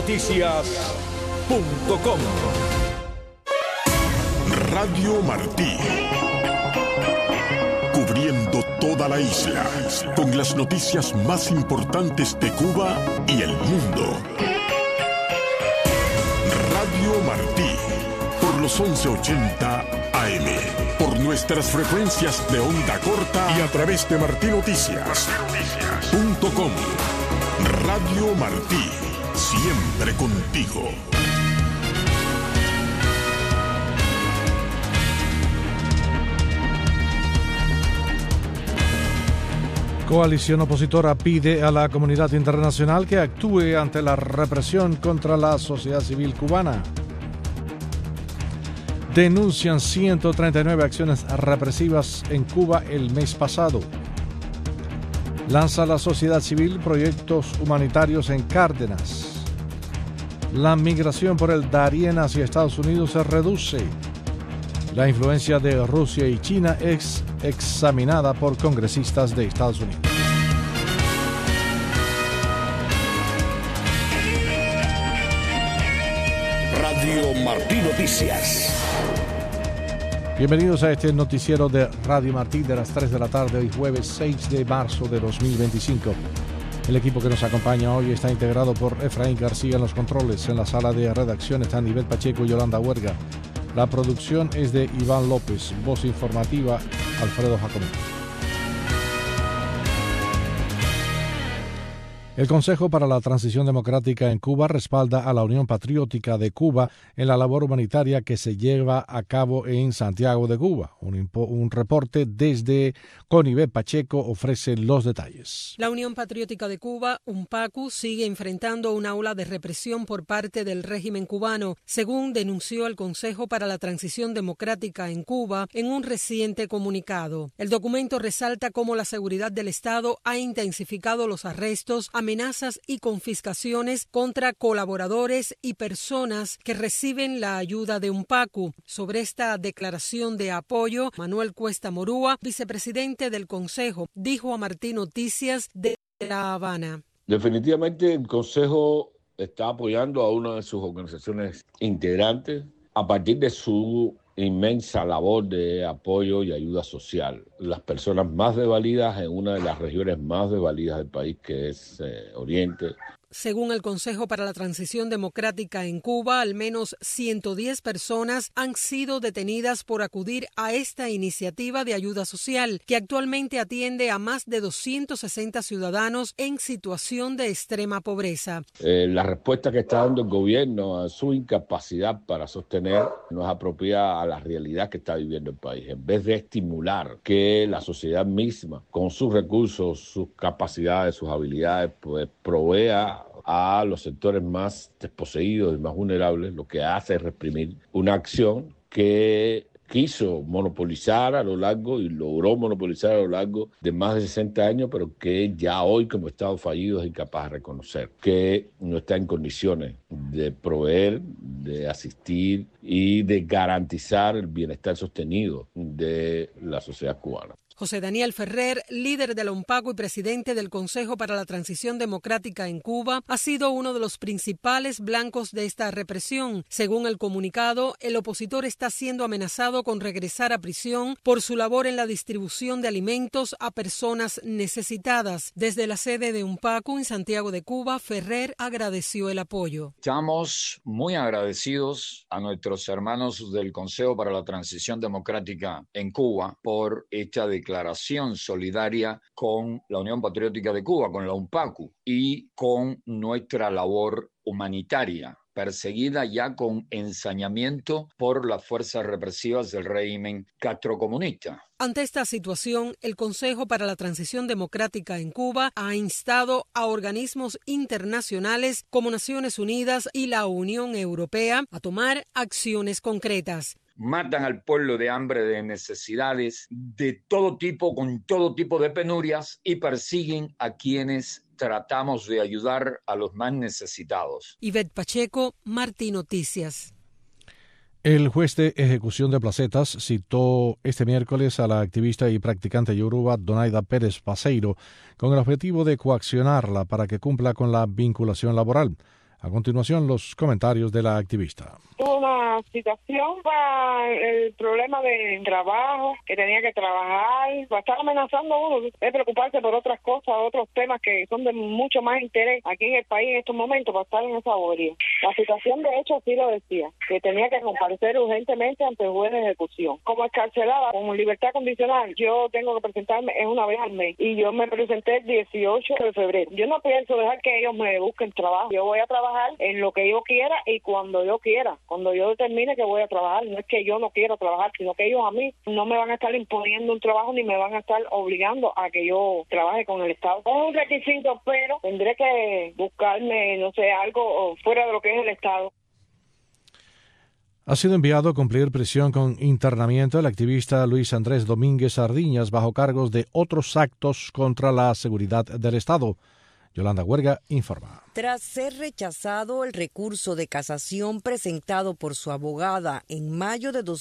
martinoticias.com. Radio Martí. Cubriendo toda la isla con las noticias más importantes de Cuba y el mundo. Radio Martí, por los 1180 AM, por nuestras frecuencias de onda corta y a través de martinoticias.com. Radio Martí, siempre contigo. Coalición opositora pide a la comunidad internacional que actúe ante la represión contra la sociedad civil cubana. Denuncian 139 acciones represivas en Cuba el mes pasado. Lanza la sociedad civil proyectos humanitarios en Cárdenas. La migración por el Darién hacia Estados Unidos se reduce. La influencia de Rusia y China es examinada por congresistas de Estados Unidos. Radio Martí Noticias. Bienvenidos a este noticiero de Radio Martí de las 3 de la tarde, hoy jueves 6 de marzo de 2025. El equipo que nos acompaña hoy está integrado por Efraín García en los controles. En la sala de redacción están Ivette Pacheco y Yolanda Huerga. La producción es de Iván López, voz informativa Alfredo Jacomí. El Consejo para la Transición Democrática en Cuba respalda a la Unión Patriótica de Cuba en la labor humanitaria que se lleva a cabo en Santiago de Cuba. Un reporte desde Ivette Pacheco ofrece los detalles. La Unión Patriótica de Cuba, UNPACU, sigue enfrentando una ola de represión por parte del régimen cubano, según denunció el Consejo para la Transición Democrática en Cuba en un reciente comunicado. El documento resalta cómo la seguridad del Estado ha intensificado los arrestos, amenazas y confiscaciones contra colaboradores y personas que reciben la ayuda de UNPACU. Sobre esta declaración de apoyo, Manuel Cuesta Morúa, vicepresidente del Consejo, dijo a Martí Noticias de La Habana. Definitivamente el Consejo está apoyando a una de sus organizaciones integrantes a partir de su inmensa labor de apoyo y ayuda social. Las personas más desvalidas en una de las regiones más desvalidas del país, que es Oriente. Según el Consejo para la Transición Democrática en Cuba, al menos 110 personas han sido detenidas por acudir a esta iniciativa de ayuda social, que actualmente atiende a más de 260 ciudadanos en situación de extrema pobreza. La respuesta que está dando el gobierno a su incapacidad para sostener no es apropiada a la realidad que está viviendo el país. En vez de estimular que la sociedad misma, con sus recursos, sus capacidades, sus habilidades, pues provea a los sectores más desposeídos y más vulnerables, lo que hace es reprimir una acción que quiso monopolizar a lo largo y logró monopolizar a lo largo de más de 60 años, pero que ya hoy como Estado fallido es incapaz de reconocer, que no está en condiciones de proveer, de asistir y de garantizar el bienestar sostenido de la sociedad cubana. José Daniel Ferrer, líder de la UNPACU y presidente del Consejo para la Transición Democrática en Cuba, ha sido uno de los principales blancos de esta represión. Según el comunicado, el opositor está siendo amenazado con regresar a prisión por su labor en la distribución de alimentos a personas necesitadas. Desde la sede de UNPACU en Santiago de Cuba, Ferrer agradeció el apoyo. Estamos muy agradecidos a nuestros hermanos del Consejo para la Transición Democrática en Cuba por esta declaración solidaria con la Unión Patriótica de Cuba, con la UNPACU y con nuestra labor humanitaria, perseguida ya con ensañamiento por las fuerzas represivas del régimen castrocomunista. Ante esta situación, el Consejo para la Transición Democrática en Cuba ha instado a organismos internacionales como Naciones Unidas y la Unión Europea a tomar acciones concretas. Matan al pueblo de hambre, de necesidades, de todo tipo, con todo tipo de penurias, y persiguen a quienes tratamos de ayudar a los más necesitados. Ivette Pacheco, Martí Noticias. El juez de ejecución de placetas citó este miércoles a la activista y practicante yoruba Donaida Pérez Paseiro con el objetivo de coaccionarla para que cumpla con la vinculación laboral. A continuación, los comentarios de la activista. Tuvo una situación para el problema de trabajo, que tenía que trabajar, va a estar amenazando a uno de preocuparse por otras cosas, otros temas que son de mucho más interés aquí en el país en estos momentos, para estar en esa bobería. La situación, de hecho, sí lo decía, que tenía que comparecer urgentemente ante el juez de ejecución. Como escarcelada, con libertad condicional, yo tengo que presentarme una vez al mes, y yo me presenté el 18 de febrero. Yo no pienso dejar que ellos me busquen trabajo. Yo voy a trabajar en lo que yo quiera y cuando yo quiera. Cuando yo determine que voy a trabajar, no es que yo no quiero trabajar, sino que ellos a mí no me van a estar imponiendo un trabajo ni me van a estar obligando a que yo trabaje con el Estado. Es un requisito, pero tendré que buscarme, no sé, algo fuera de lo que es el Estado. Ha sido enviado a cumplir prisión con internamiento el activista Luis Andrés Domínguez Sardiñas bajo cargos de otros actos contra la seguridad del Estado. Yolanda Huerga informa. Tras ser rechazado el recurso de casación presentado por su abogada en mayo de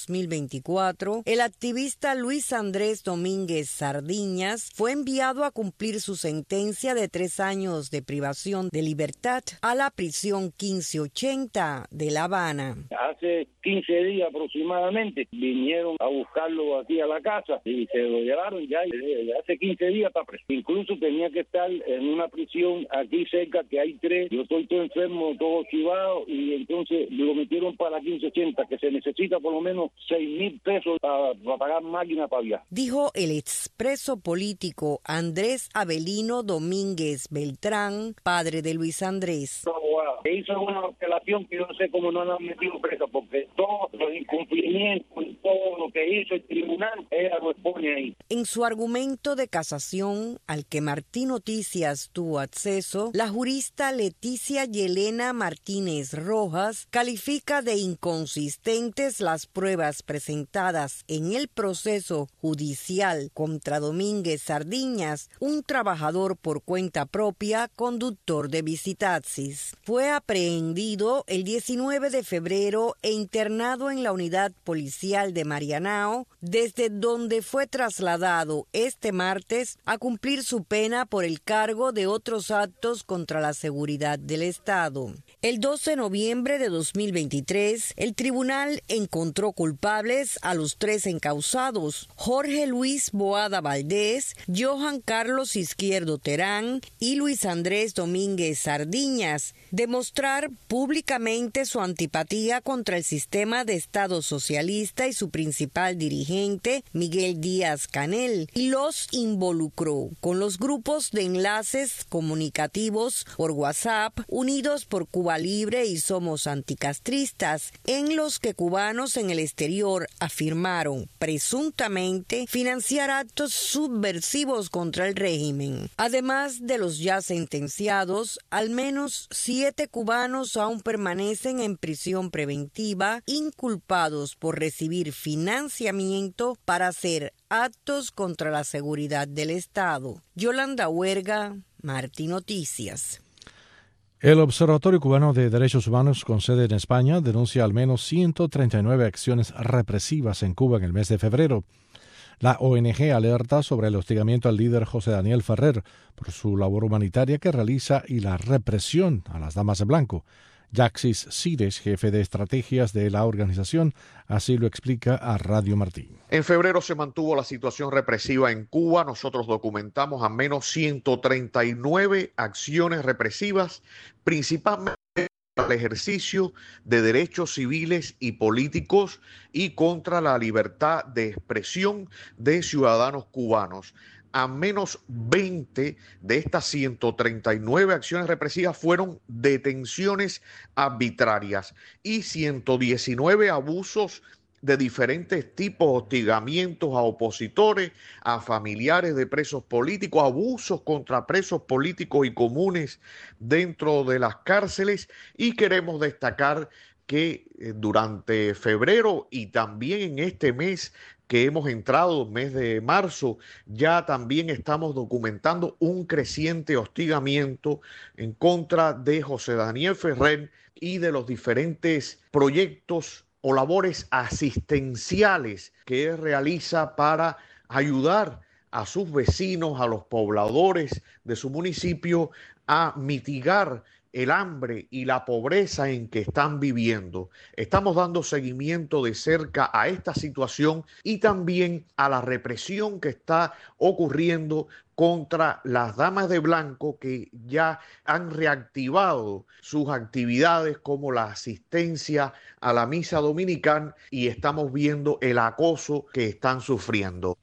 2024, el activista Luis Andrés Domínguez Sardiñas fue enviado a cumplir su sentencia de 3 años de privación de libertad a la prisión 1580 de La Habana. Hace 15 días aproximadamente vinieron a buscarlo aquí a la casa y se lo llevaron ya hace 15 días está preso. Incluso tenía que estar en una prisión aquí cerca que hay 3. Yo estoy todo enfermo, todo chivado, y entonces lo metieron para la 1580, que se necesita por lo menos 6,000 pesos para pagar máquina para viajar. Dijo el expreso político Andrés Avelino Domínguez Beltrán, padre de Luis Andrés. Se hizo una apelación que yo no sé cómo no la han metido presa, porque todos los incumplimientos y todo lo que hizo el tribunal, ella lo expone ahí. En su argumento de casación, al que Martín Noticias tuvo acceso, la jurista Leticia Yelena Martínez Rojas califica de inconsistentes las pruebas presentadas en el proceso judicial contra Domínguez Sardiñas, un trabajador por cuenta propia, conductor de visitaxis. Fue aprehendido el 19 de febrero e internado en la unidad policial de Marianao, desde donde fue trasladado este martes a cumplir su pena por el cargo de otros actos contra la seguridad del Estado. El 12 de noviembre de 2023, el tribunal encontró culpables a los 3 encausados, Jorge Luis Boada Valdés, Johan Carlos Izquierdo Terán y Luis Andrés Domínguez Sardiñas, de mostrar públicamente su antipatía contra el sistema de Estado socialista y su principal dirigente, Miguel Díaz-Canel, y los involucró con los grupos de enlaces comunicativos por WhatsApp, Unidos por Cuba Libre y Somos Anticastristas, en los que cubanos en el exterior afirmaron presuntamente financiar actos subversivos contra el régimen. Además de los ya sentenciados, al menos 7 cubanos aún permanecen en prisión preventiva, inculpados por recibir financiamiento para hacer actos contra la seguridad del Estado. Yolanda Huerga, Martín Noticias. El Observatorio Cubano de Derechos Humanos, con sede en España, denuncia al menos 139 acciones represivas en Cuba en el mes de febrero. La ONG alerta sobre el hostigamiento al líder José Daniel Ferrer por su labor humanitaria que realiza y la represión a las damas de blanco. Yaxis Cires, jefe de estrategias de la organización, así lo explica a Radio Martí. En febrero se mantuvo la situación represiva en Cuba. Nosotros documentamos al menos 139 acciones represivas, principalmente el ejercicio de derechos civiles y políticos y contra la libertad de expresión de ciudadanos cubanos. A menos 20 de estas 139 acciones represivas fueron detenciones arbitrarias y 119 abusos de diferentes tipos, hostigamientos a opositores, a familiares de presos políticos, abusos contra presos políticos y comunes dentro de las cárceles. Y queremos destacar que durante febrero y también en este mes que hemos entrado, mes de marzo, ya también estamos documentando un creciente hostigamiento en contra de José Daniel Ferrer y de los diferentes proyectos o labores asistenciales que él realiza para ayudar a sus vecinos, a los pobladores de su municipio a mitigar el hambre y la pobreza en que están viviendo. Estamos dando seguimiento de cerca a esta situación y también a la represión que está ocurriendo contra las damas de blanco, que ya han reactivado sus actividades como la asistencia a la misa dominical, y estamos viendo el acoso que están sufriendo.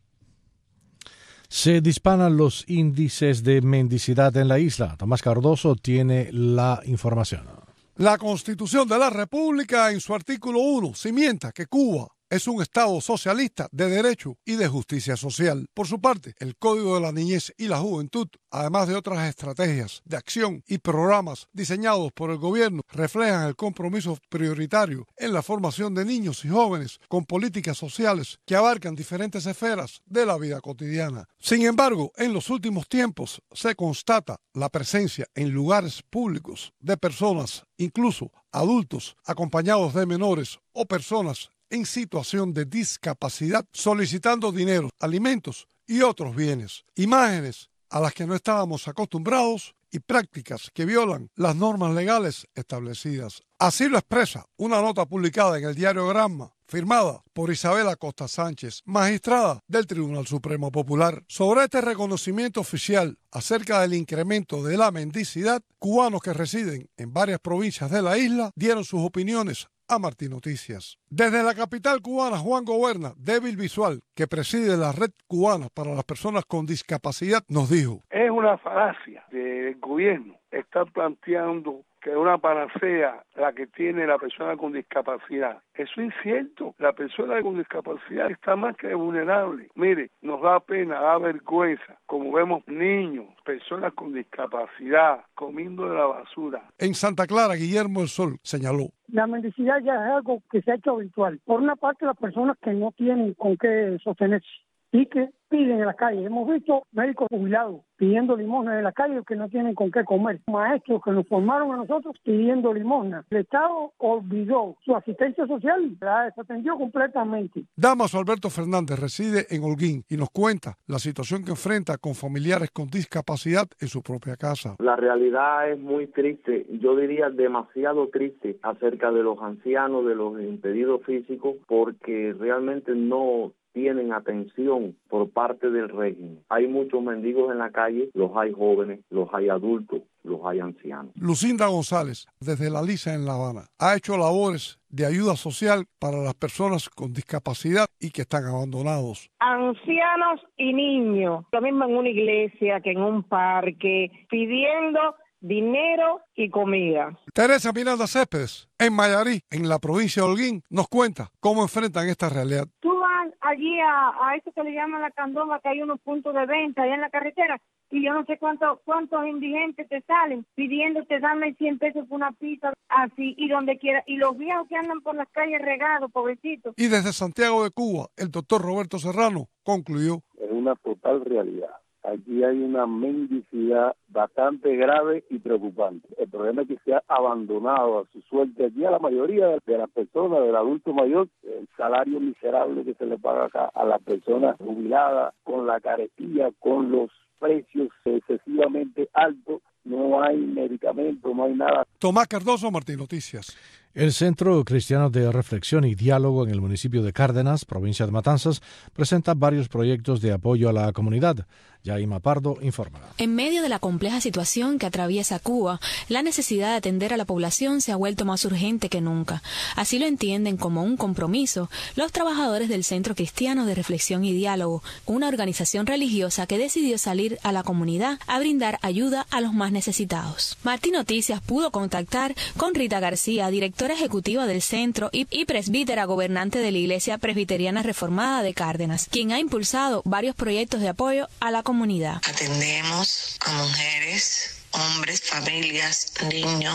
Se disparan los índices de mendicidad en la isla. Tomás Cardoso tiene la información. La Constitución de la República, en su artículo 1, cimienta que Cuba es un Estado socialista de derecho y de justicia social. Por su parte, el Código de la Niñez y la Juventud, además de otras estrategias de acción y programas diseñados por el gobierno, reflejan el compromiso prioritario en la formación de niños y jóvenes con políticas sociales que abarcan diferentes esferas de la vida cotidiana. Sin embargo, en los últimos tiempos se constata la presencia en lugares públicos de personas, incluso adultos, acompañados de menores o personas en situación de discapacidad, solicitando dinero, alimentos y otros bienes. Imágenes a las que no estábamos acostumbrados y prácticas que violan las normas legales establecidas. Así lo expresa una nota publicada en el diario Granma, firmada por Isabel Acosta Sánchez, magistrada del Tribunal Supremo Popular. Sobre este reconocimiento oficial acerca del incremento de la mendicidad, cubanos que residen en varias provincias de la isla dieron sus opiniones a Martín Noticias. Desde la capital cubana, Juan Goberna, débil visual, que preside la Red Cubana para las Personas con Discapacidad, nos dijo: es una falacia del gobierno estar planteando que es una panacea la que tiene la persona con discapacidad. Eso es cierto. La persona con discapacidad está más que vulnerable. Mire, nos da pena, da vergüenza, como vemos niños, personas con discapacidad, comiendo de la basura. En Santa Clara, Guillermo El Sol señaló: la mendicidad ya es algo que se ha hecho habitual. Por una parte, las personas que no tienen con qué sostenerse y que piden en la calle. Hemos visto médicos jubilados pidiendo limosna en la calle que no tienen con qué comer. Maestros que nos formaron a nosotros pidiendo limosna. El Estado olvidó su asistencia social, la desatendió completamente. Damaso Alberto Fernández reside en Holguín y nos cuenta la situación que enfrenta con familiares con discapacidad en su propia casa. La realidad es muy triste, yo diría demasiado triste, acerca de los ancianos, de los impedidos físicos, porque realmente no tienen atención por parte del régimen. Hay muchos mendigos en la calle, los hay jóvenes, los hay adultos, los hay ancianos. Lucinda González, desde La Lisa en La Habana, ha hecho labores de ayuda social para las personas con discapacidad y que están abandonados. Ancianos y niños, lo mismo en una iglesia que en un parque, pidiendo dinero y comida. Teresa Miranda Céspedes, en Mayarí, en la provincia de Holguín, nos cuenta cómo enfrentan esta realidad. Tú vas allí a eso que le llaman la candoma, que hay unos puntos de venta allá en la carretera, y yo no sé cuántos indigentes te salen pidiéndote dame 100 pesos por una pizza, así, y donde quiera, y los viejos que andan por las calles regados, pobrecitos. Y desde Santiago de Cuba, el doctor Roberto Serrano concluyó: es una total realidad. Aquí hay una mendicidad bastante grave y preocupante. El problema es que se ha abandonado a su suerte aquí a la mayoría de las personas, del adulto mayor, el salario miserable que se le paga acá a las personas jubiladas, con la carestía, con los precios excesivamente altos. No hay medicamentos, no hay nada. Tomás Cardoso, Martín Noticias. El Centro Cristiano de Reflexión y Diálogo en el municipio de Cárdenas, provincia de Matanzas, presenta varios proyectos de apoyo a la comunidad. Yaima Pardo informa. En medio de la compleja situación que atraviesa Cuba, la necesidad de atender a la población se ha vuelto más urgente que nunca. Así lo entienden como un compromiso los trabajadores del Centro Cristiano de Reflexión y Diálogo, una organización religiosa que decidió salir a la comunidad a brindar ayuda a los más necesitados. Martín Noticias pudo contactar con Rita García, directora ejecutiva del centro y presbítera gobernante de la Iglesia Presbiteriana Reformada de Cárdenas, quien ha impulsado varios proyectos de apoyo a la comunidad. Atendemos a mujeres, hombres, familias, niños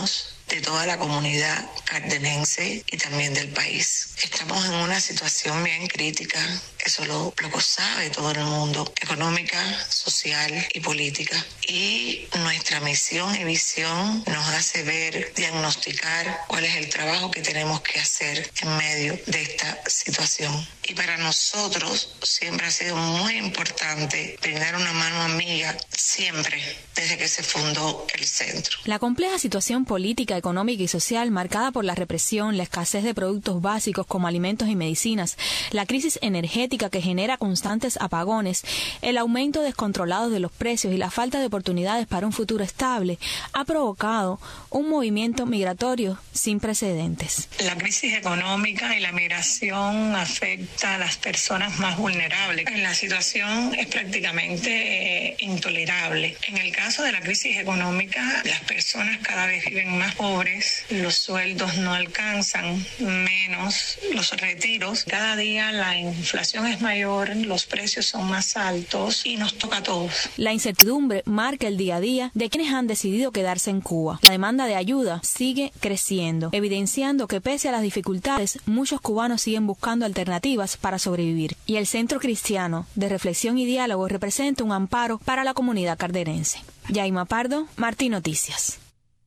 de toda la comunidad cardenense y también del país. Estamos en una situación bien crítica, eso lo sabe todo el mundo, económica, social y política. Y nuestra misión y visión nos hace ver, diagnosticar cuál es el trabajo que tenemos que hacer en medio de esta situación. Y para nosotros siempre ha sido muy importante brindar una mano amiga, siempre, desde que se fundó el centro. La compleja situación política, económica y social marcada por la represión, la escasez de productos básicos como alimentos y medicinas, la crisis energética que genera constantes apagones, el aumento descontrolado de los precios y la falta de oportunidades para un futuro estable ha provocado un movimiento migratorio sin precedentes. La crisis económica y la migración afecta a las personas más vulnerables. La situación es prácticamente intolerable. En el caso de la crisis económica, las personas cada vez viven más pobres, los sueldos no alcanzan, menos los retiros. Cada día la inflación es mayor, los precios son más altos y nos toca a todos. La incertidumbre marca el día a día de quienes han decidido quedarse en Cuba. La demanda de ayuda sigue creciendo, evidenciando que pese a las dificultades, muchos cubanos siguen buscando alternativas para sobrevivir. Y el Centro Cristiano de Reflexión y Diálogo representa un amparo para la comunidad cardenense. Yaima Pardo, Martí Noticias.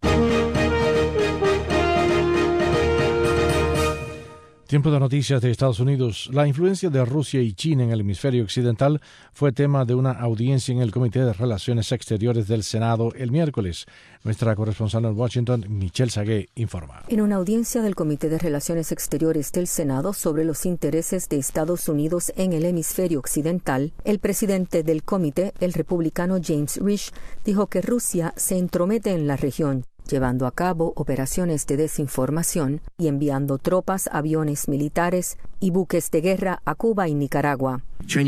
Tiempo de noticias de Estados Unidos. La influencia de Rusia y China en el hemisferio occidental fue tema de una audiencia en el Comité de Relaciones Exteriores del Senado el miércoles. Nuestra corresponsal en Washington, Michelle Sagué, informa. En una audiencia del Comité de Relaciones Exteriores del Senado sobre los intereses de Estados Unidos en el hemisferio occidental, el presidente del comité, el republicano James Risch, dijo que Rusia se entromete en la región, llevando a cabo operaciones de desinformación y enviando tropas, aviones militares y buques de guerra a Cuba y Nicaragua.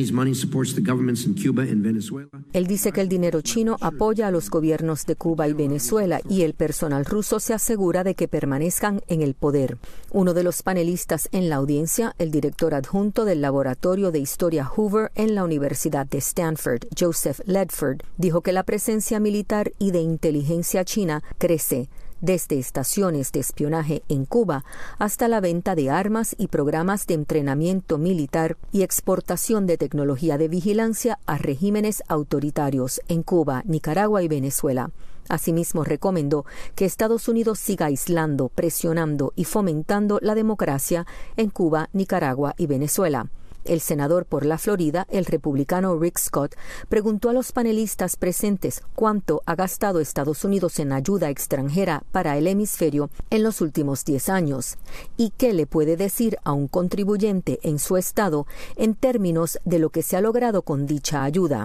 Él dice que el dinero chino apoya a los gobiernos de Cuba y Venezuela y el personal ruso se asegura de que permanezcan en el poder. Uno de los panelistas en la audiencia, el director adjunto del Laboratorio de Historia Hoover en la Universidad de Stanford, Joseph Ledford, dijo que la presencia militar y de inteligencia china crece, desde estaciones de espionaje en Cuba hasta la venta de armas y programas de entrenamiento militar y exportación de tecnología de vigilancia a regímenes autoritarios en Cuba, Nicaragua y Venezuela. Asimismo, recomendó que Estados Unidos siga aislando, presionando y fomentando la democracia en Cuba, Nicaragua y Venezuela. El senador por la Florida, el republicano Rick Scott, preguntó a los panelistas presentes cuánto ha gastado Estados Unidos en ayuda extranjera para el hemisferio en los últimos 10 años y qué le puede decir a un contribuyente en su estado en términos de lo que se ha logrado con dicha ayuda.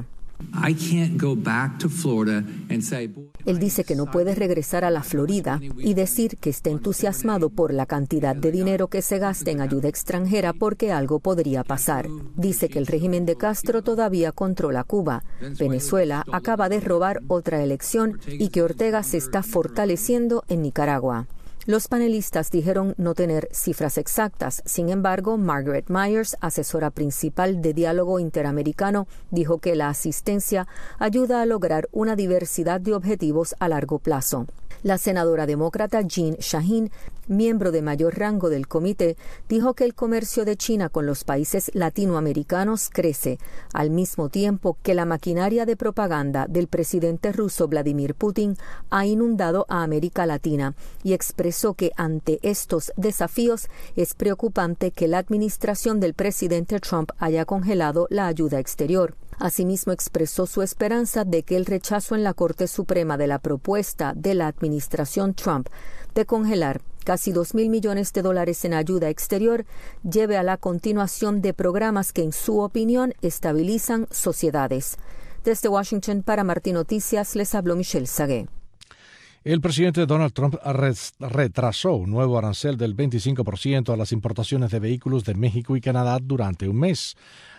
Él dice que no puede regresar a la Florida y decir que está entusiasmado por la cantidad de dinero que se gasta en ayuda extranjera porque algo podría pasar. Dice que el régimen de Castro todavía controla Cuba. Venezuela acaba de robar otra elección y que Ortega se está fortaleciendo en Nicaragua. Los panelistas dijeron no tener cifras exactas. Sin embargo, Margaret Myers, asesora principal de Diálogo Interamericano, dijo que la asistencia ayuda a lograr una diversidad de objetivos a largo plazo. La senadora demócrata Jean Shaheen, miembro de mayor rango del comité, dijo que el comercio de China con los países latinoamericanos crece, al mismo tiempo que la maquinaria de propaganda del presidente ruso Vladimir Putin ha inundado a América Latina, y expresó que ante estos desafíos es preocupante que la administración del presidente Trump haya congelado la ayuda exterior. Asimismo, expresó su esperanza de que el rechazo en la Corte Suprema de la propuesta de la administración Trump de congelar casi $2,000 millones en ayuda exterior lleve a la continuación de programas que, en su opinión, estabilizan sociedades. Desde Washington, para Martí Noticias, les habló Michelle Sagué. El presidente Donald Trump retrasó un nuevo arancel del 25% a las importaciones de vehículos de México y Canadá durante un mes.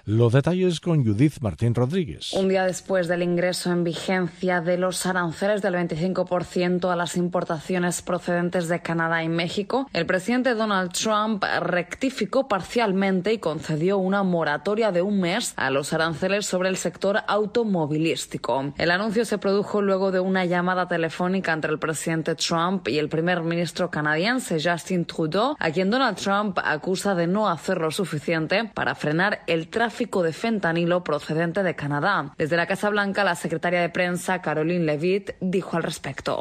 Los detalles con Judith Martín Rodríguez. Un día después del ingreso en vigencia de los aranceles del 25% a las importaciones procedentes de Canadá y México, el presidente Donald Trump rectificó parcialmente y concedió una moratoria de un mes a los aranceles sobre el sector automovilístico. El anuncio se produjo luego de una llamada telefónica entre el presidente Trump y el primer ministro canadiense Justin Trudeau, a quien Donald Trump acusa de no hacer lo suficiente para frenar el tráfico de fentanilo procedente de Canadá. Desde la Casa Blanca, la secretaria de prensa Caroline Leavitt dijo al respecto.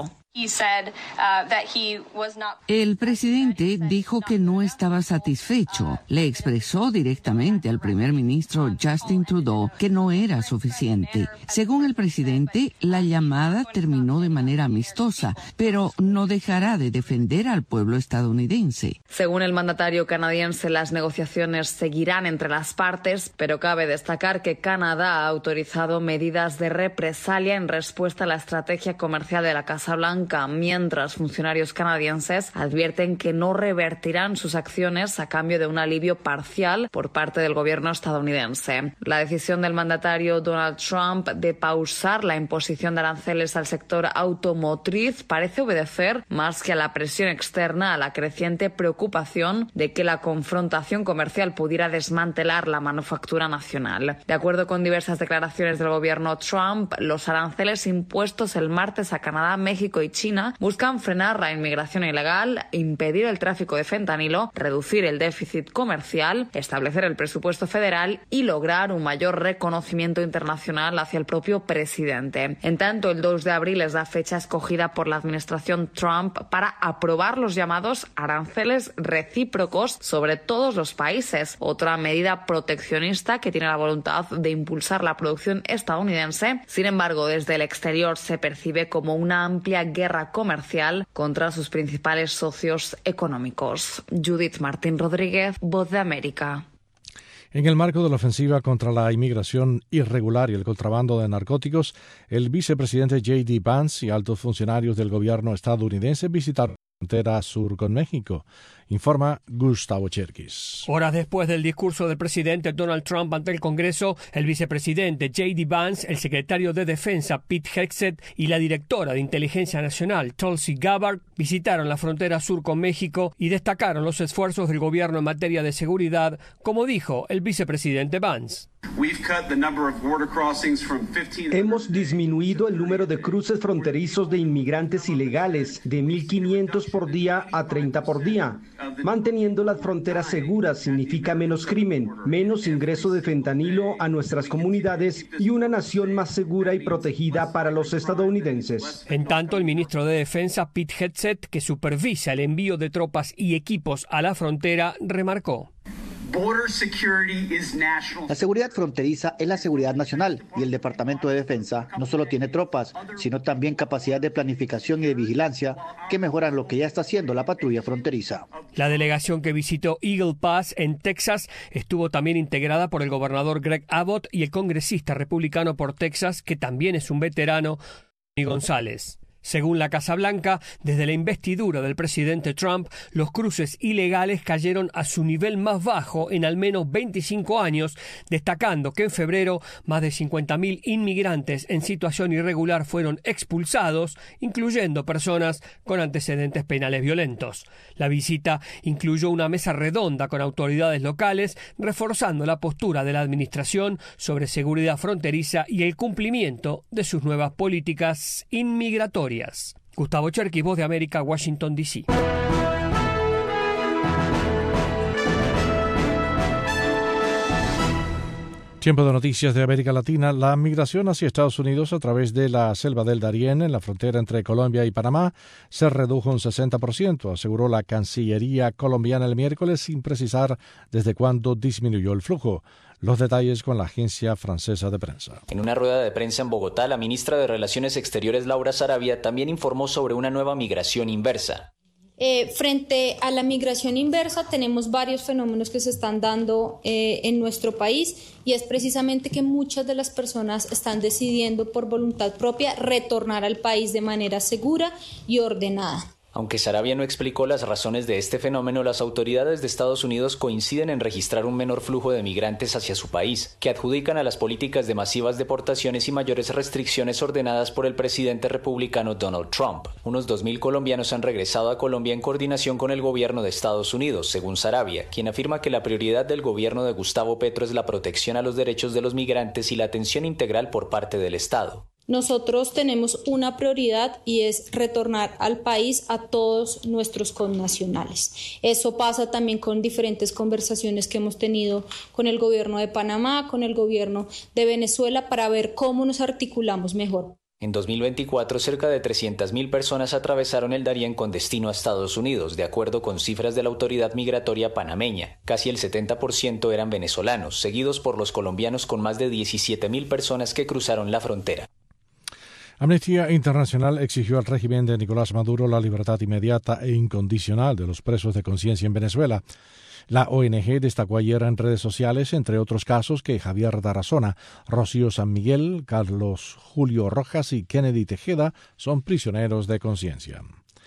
El presidente dijo que no estaba satisfecho. Le expresó directamente al primer ministro Justin Trudeau que no era suficiente. Según el presidente, la llamada terminó de manera amistosa, pero no dejará de defender al pueblo estadounidense. Según el mandatario canadiense, las negociaciones seguirán entre las partes, pero cabe destacar que Canadá ha autorizado medidas de represalia en respuesta a la estrategia comercial de la Casa Blanca, mientras funcionarios canadienses advierten que no revertirán sus acciones a cambio de un alivio parcial por parte del gobierno estadounidense. La decisión del mandatario Donald Trump de pausar la imposición de aranceles al sector automotriz parece obedecer más que a la presión externa a la creciente preocupación de que la confrontación comercial pudiera desmantelar la manufactura nacional. De acuerdo con diversas declaraciones del gobierno Trump, los aranceles impuestos el martes a Canadá, México y China buscan frenar la inmigración ilegal, impedir el tráfico de fentanilo, reducir el déficit comercial, establecer el presupuesto federal y lograr un mayor reconocimiento internacional hacia el propio presidente. En tanto, el 2 de abril es la fecha escogida por la administración Trump para aprobar los llamados aranceles recíprocos sobre todos los países, otra medida proteccionista que tiene la voluntad de impulsar la producción estadounidense. Sin embargo, desde el exterior se percibe como una amplia guerra comercial contra sus principales socios económicos. Judith Martín Rodríguez, Voz de América. En el marco de la ofensiva contra la inmigración irregular y el contrabando de narcóticos, el vicepresidente J.D. Vance y altos funcionarios del gobierno estadounidense visitaron la frontera sur con México. Informa Gustavo Cherkis. Horas después del discurso del presidente Donald Trump ante el Congreso, el vicepresidente J.D. Vance, el secretario de Defensa Pete Hegseth y la directora de Inteligencia Nacional Tulsi Gabbard visitaron la frontera sur con México y destacaron los esfuerzos del gobierno en materia de seguridad, como dijo el vicepresidente Vance. Hemos disminuido el número de cruces fronterizos de inmigrantes ilegales de 1.500 por día a 30 por día. Manteniendo las fronteras seguras significa menos crimen, menos ingreso de fentanilo a nuestras comunidades y una nación más segura y protegida para los estadounidenses. En tanto, el ministro de Defensa, Pete Hegseth, que supervisa el envío de tropas y equipos a la frontera, remarcó: La seguridad fronteriza es la seguridad nacional y el Departamento de Defensa no solo tiene tropas, sino también capacidad de planificación y de vigilancia que mejoran lo que ya está haciendo la patrulla fronteriza. La delegación que visitó Eagle Pass en Texas estuvo también integrada por el gobernador Greg Abbott y el congresista republicano por Texas, que también es un veterano, Tony González. Según la Casa Blanca, desde la investidura del presidente Trump, los cruces ilegales cayeron a su nivel más bajo en al menos 25 años, destacando que en febrero más de 50.000 inmigrantes en situación irregular fueron expulsados, incluyendo personas con antecedentes penales violentos. La visita incluyó una mesa redonda con autoridades locales, reforzando la postura de la administración sobre seguridad fronteriza y el cumplimiento de sus nuevas políticas inmigratorias. Gustavo Cherkis, Voz de América, Washington, D.C. Tiempo de noticias de América Latina. La migración hacia Estados Unidos a través de la selva del Darién, en la frontera entre Colombia y Panamá, se redujo un 60%, aseguró la Cancillería colombiana el miércoles, sin precisar desde cuándo disminuyó el flujo. Los detalles con la agencia francesa de prensa. En una rueda de prensa en Bogotá, la ministra de Relaciones Exteriores, Laura Saravia, también informó sobre una nueva migración inversa. Frente a la migración inversa tenemos varios fenómenos que se están dando en nuestro país, y es precisamente que muchas de las personas están decidiendo por voluntad propia retornar al país de manera segura y ordenada. Aunque Sarabia no explicó las razones de este fenómeno, las autoridades de Estados Unidos coinciden en registrar un menor flujo de migrantes hacia su país, que adjudican a las políticas de masivas deportaciones y mayores restricciones ordenadas por el presidente republicano Donald Trump. Unos 2.000 colombianos han regresado a Colombia en coordinación con el gobierno de Estados Unidos, según Sarabia, quien afirma que la prioridad del gobierno de Gustavo Petro es la protección a los derechos de los migrantes y la atención integral por parte del Estado. Nosotros tenemos una prioridad y es retornar al país a todos nuestros connacionales. Eso pasa también con diferentes conversaciones que hemos tenido con el gobierno de Panamá, con el gobierno de Venezuela, para ver cómo nos articulamos mejor. En 2024, cerca de 300.000 personas atravesaron el Darién con destino a Estados Unidos, de acuerdo con cifras de la autoridad migratoria panameña. Casi el 70% eran venezolanos, seguidos por los colombianos con más de 17.000 personas que cruzaron la frontera. Amnistía Internacional exigió al régimen de Nicolás Maduro la libertad inmediata e incondicional de los presos de conciencia en Venezuela. La ONG destacó ayer en redes sociales, entre otros casos, que Javier Tarazona, Rocío San Miguel, Carlos Julio Rojas y Kennedy Tejeda son prisioneros de conciencia.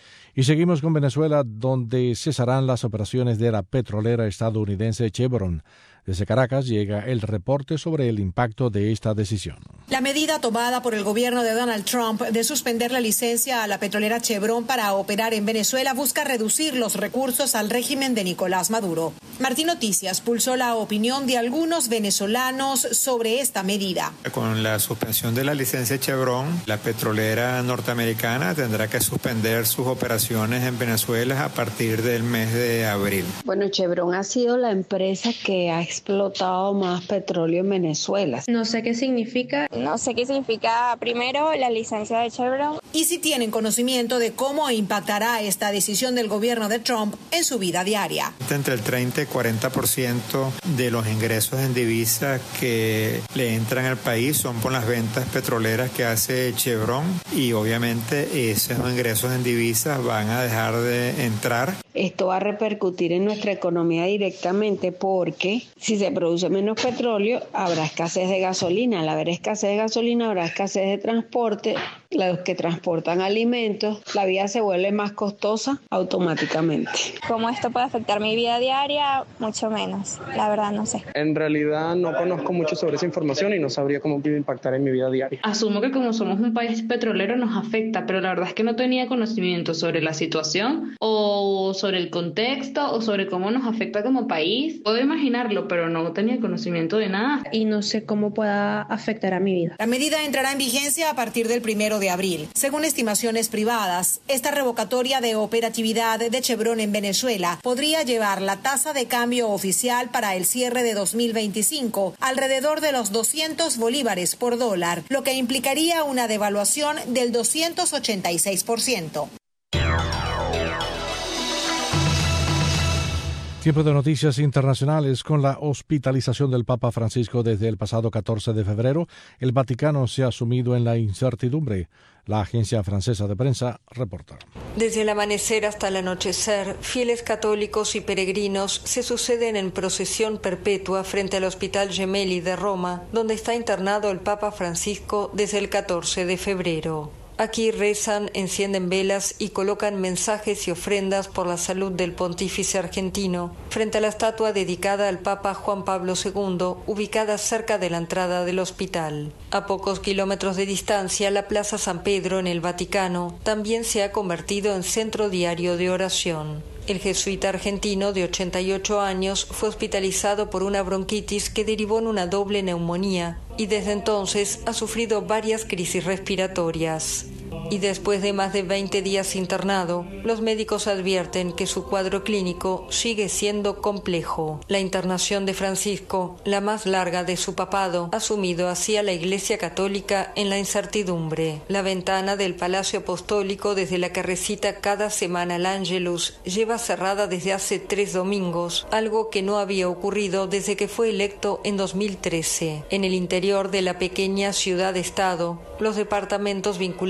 Y seguimos con Venezuela, donde cesarán las operaciones de la petrolera estadounidense Chevron. Desde Caracas llega el reporte sobre el impacto de esta decisión. La medida tomada por el gobierno de Donald Trump de suspender la licencia a la petrolera Chevron para operar en Venezuela busca reducir los recursos al régimen de Nicolás Maduro. Martín Noticias pulsó la opinión de algunos venezolanos sobre esta medida. Con la suspensión de la licencia Chevron, la petrolera norteamericana tendrá que suspender sus operaciones en Venezuela a partir del mes de abril. Bueno, Chevron ha sido la empresa que ha explotado más petróleo en Venezuela. No sé qué significa. No sé qué significa, primero, la licencia de Chevron. Y si tienen conocimiento de cómo impactará esta decisión del gobierno de Trump en su vida diaria. Entre el 30 y 40% de los ingresos en divisas que le entran al país son por las ventas petroleras que hace Chevron, y obviamente esos ingresos en divisas van a dejar de entrar. Esto va a repercutir en nuestra economía directamente, porque si se produce menos petróleo, habrá escasez de gasolina. Al haber escasez de gasolina, habrá escasez de transporte. Los que transportan alimentos, la vida se vuelve más costosa automáticamente. ¿Cómo esto puede afectar mi vida diaria? Mucho menos. La verdad no sé. En realidad no conozco mucho sobre esa información y no sabría cómo puede impactar en mi vida diaria. Asumo que como somos un país petrolero nos afecta, pero la verdad es que no tenía conocimiento sobre la situación o sobre el contexto o sobre cómo nos afecta como país. Puedo imaginarlo, pero no tenía conocimiento de nada. Y no sé cómo pueda afectar a mi vida. La medida entrará en vigencia a partir del 1 de abril. Según estimaciones privadas, esta revocatoria de operatividad de Chevron en Venezuela podría llevar la tasa de cambio oficial para el cierre de 2025 alrededor de los 200 bolívares por dólar, lo que implicaría una devaluación del 286%. Tiempo de noticias internacionales. Con la hospitalización del Papa Francisco desde el pasado 14 de febrero, el Vaticano se ha sumido en la incertidumbre. La agencia francesa de prensa reporta. Desde el amanecer hasta el anochecer, fieles católicos y peregrinos se suceden en procesión perpetua frente al Hospital Gemelli de Roma, donde está internado el Papa Francisco desde el 14 de febrero. Aquí rezan, encienden velas y colocan mensajes y ofrendas por la salud del pontífice argentino, frente a la estatua dedicada al Papa Juan Pablo II, ubicada cerca de la entrada del hospital. A pocos kilómetros de distancia, la Plaza San Pedro en el Vaticano también se ha convertido en centro diario de oración. El jesuita argentino de 88 años fue hospitalizado por una bronquitis que derivó en una doble neumonía y desde entonces ha sufrido varias crisis respiratorias. Y después de más de 20 días internado, los médicos advierten que su cuadro clínico sigue siendo complejo. La internación de Francisco, la más larga de su papado, ha sumido así a la Iglesia Católica en la incertidumbre. La ventana del Palacio Apostólico desde la que recita cada semana el Ángelus lleva cerrada desde hace 3 domingos, algo que no había ocurrido desde que fue electo en 2013. En el interior de la pequeña ciudad-estado, los departamentos vinculados a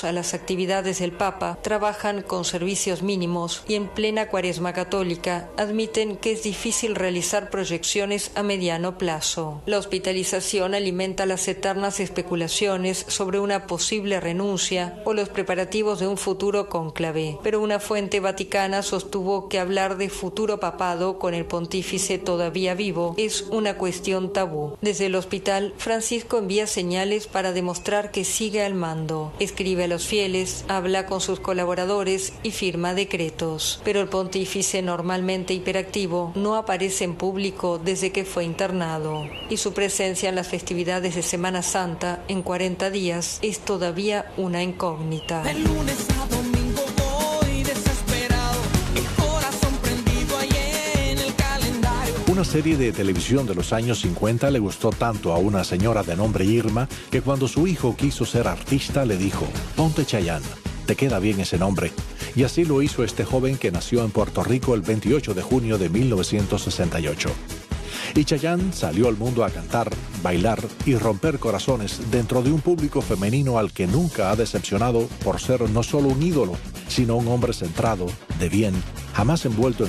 a las actividades del Papa, trabajan con servicios mínimos y en plena cuaresma católica admiten que es difícil realizar proyecciones a mediano plazo. La hospitalización alimenta las eternas especulaciones sobre una posible renuncia o los preparativos de un futuro cónclave, pero una fuente vaticana sostuvo que hablar de futuro papado con el pontífice todavía vivo es una cuestión tabú. Desde el hospital, Francisco envía señales para demostrar que sigue al mando. Escribe a los fieles, habla con sus colaboradores y firma decretos. Pero el pontífice, normalmente hiperactivo, no aparece en público desde que fue internado. Y su presencia en las festividades de Semana Santa, en 40 días, es todavía una incógnita. De lunes a domingo voy desesperado, el corazón prendido ahí en el calendario. Una serie de televisión de los años 50 le gustó tanto a una señora de nombre Irma que cuando su hijo quiso ser artista le dijo: ponte Chayanne, te queda bien ese nombre. Y así lo hizo este joven que nació en Puerto Rico el 28 de junio de 1968. Y Chayanne salió al mundo a cantar, bailar y romper corazones dentro de un público femenino al que nunca ha decepcionado por ser no solo un ídolo, sino un hombre centrado, de bien, jamás envuelto en